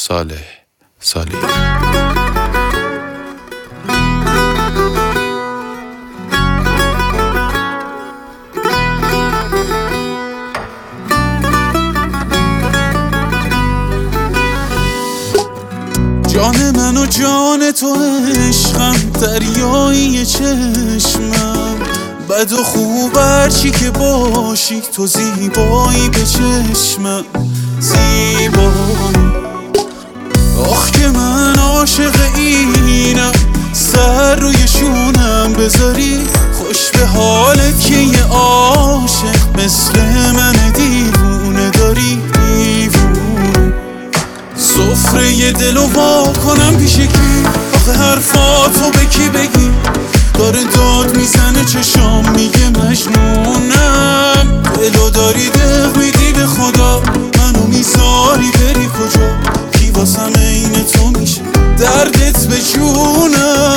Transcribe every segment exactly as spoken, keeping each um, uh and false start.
صالح صالحی. جان من و جان تو عشقم، دریایی چشمم، بد و خوب هرچی که باشی تو زیبایی به چشمم، زیبایی. آخ که من عاشق اینم، سر روی شونم بذاری، خوش به حالت که یه عاشق مثل من دیوونه داری، دیوونه. سفره یه دل و وا کنم پیش کی؟ آخه حرفاتو به کی بگی؟ داره داد میزنه چشام میگه مجنونم. دلو داری دق میدی به خدا، منو میذاری بری کجا؟ کی واسم عین تو میشه دردت به جونم؟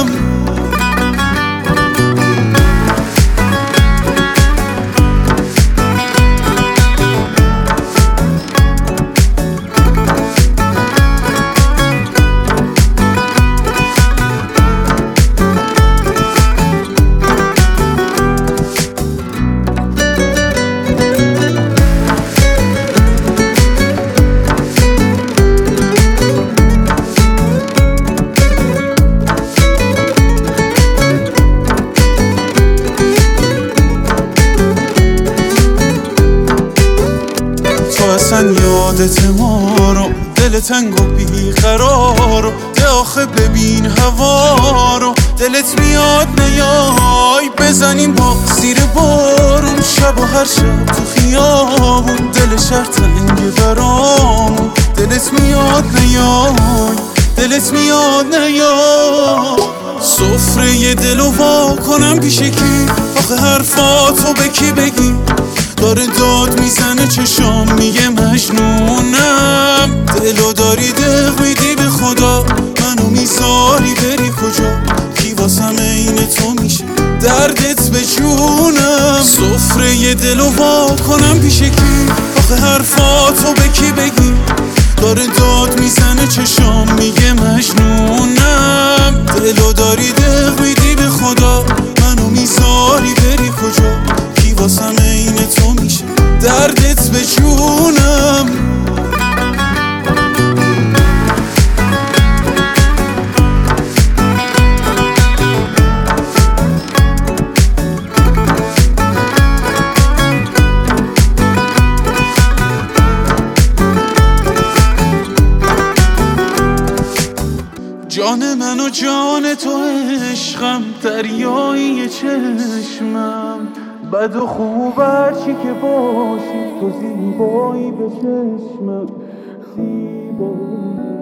اصلا یادت ما رو، دل تنگ و بیقرار رو، ده آخه ببین هوا رو، دلت میاد نیای بزنیم با زیر بارون، شب و هر شب تو خیابون، دل شهر تنگ برامون، دلت میاد نیای، دلت میاد نیای. سفره یه دل و وا کنم پیش کی؟ آخه حرفاتو به کی بگی؟ داره داد میزنه چشام میگه مجنونم. دلو داری دق میدی به خدا، منو میذاری بری کجا؟ کی واسم عین تو میشه دردت به جونم؟ سفره یه دل و وا کنم پیش کی؟ آخه حرفاتو به کی بگی؟ داره داد میزنه چشام میگه مجنونم. دلو داری دق میدی به خدا، منو میذاری بری کجا؟ کی واسم عین تو میشه دردت به جونم؟ جان من و جان تو عشقم، دریایی چشمم، بد و خوب هرچی که باشی تو زیبایی به چشمم، زیبایی.